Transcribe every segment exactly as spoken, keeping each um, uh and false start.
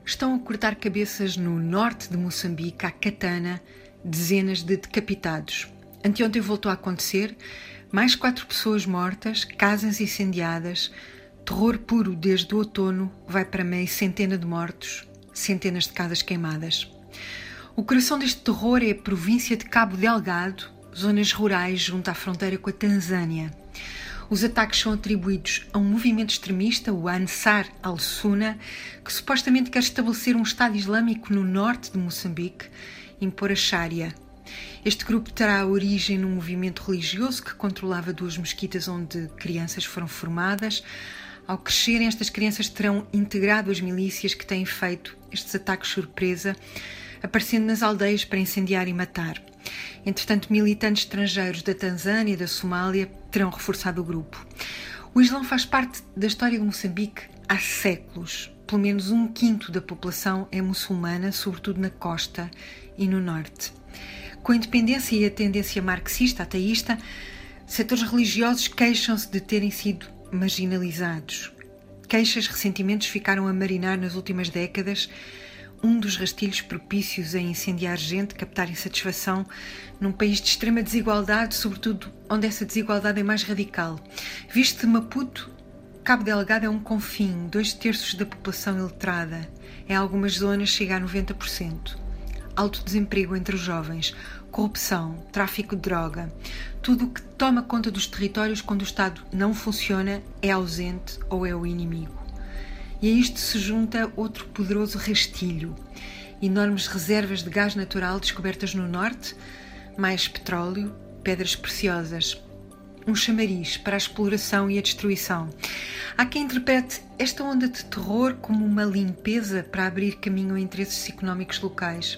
Estão a cortar cabeças no norte de Moçambique, à katana, dezenas de decapitados. Anteontem voltou a acontecer, mais quatro pessoas mortas, casas incendiadas, terror puro desde o outono, vai para meio centena de mortos, centenas de casas queimadas. O coração deste terror é a província de Cabo Delgado, zonas rurais junto à fronteira com a Tanzânia. Os ataques são atribuídos a um movimento extremista, o Ansar al-Sunna, que supostamente quer estabelecer um Estado Islâmico no norte de Moçambique e impor a Sharia. Este grupo terá origem num movimento religioso que controlava duas mesquitas onde crianças foram formadas. Ao crescerem, estas crianças terão integrado as milícias que têm feito estes ataques surpresa, aparecendo nas aldeias para incendiar e matar. Entretanto, militantes estrangeiros da Tanzânia e da Somália terão reforçado o grupo. O Islão faz parte da história de Moçambique há séculos. Pelo menos um quinto da população é muçulmana, sobretudo na costa e no norte. Com a independência e a tendência marxista, ateísta, setores religiosos queixam-se de terem sido marginalizados. Queixas, ressentimentos ficaram a marinar nas últimas décadas. Um dos rastilhos propícios a incendiar gente, captar insatisfação num país de extrema desigualdade, sobretudo onde essa desigualdade é mais radical. Visto de Maputo, Cabo Delgado é um confim, dois terços da população iletrada. Em algumas zonas chega a noventa por cento. Alto desemprego entre os jovens, corrupção, tráfico de droga. Tudo o que toma conta dos territórios quando o Estado não funciona é ausente ou é o inimigo. E a isto se junta outro poderoso rastilho. Enormes reservas de gás natural descobertas no norte, mais petróleo, pedras preciosas. Um chamariz para a exploração e a destruição. Há quem interprete esta onda de terror como uma limpeza para abrir caminho a interesses económicos locais.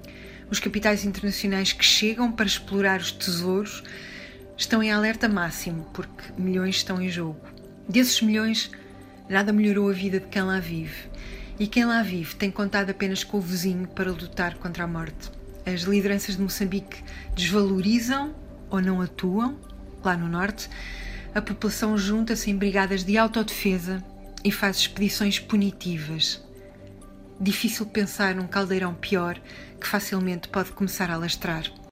Os capitais internacionais que chegam para explorar os tesouros estão em alerta máximo, porque milhões estão em jogo. Desses milhões, nada melhorou a vida de quem lá vive. E quem lá vive tem contado apenas com o vizinho para lutar contra a morte. As lideranças de Moçambique desvalorizam ou não atuam, lá no norte. A população junta-se em brigadas de autodefesa e faz expedições punitivas. Difícil pensar num caldeirão pior que facilmente pode começar a alastrar.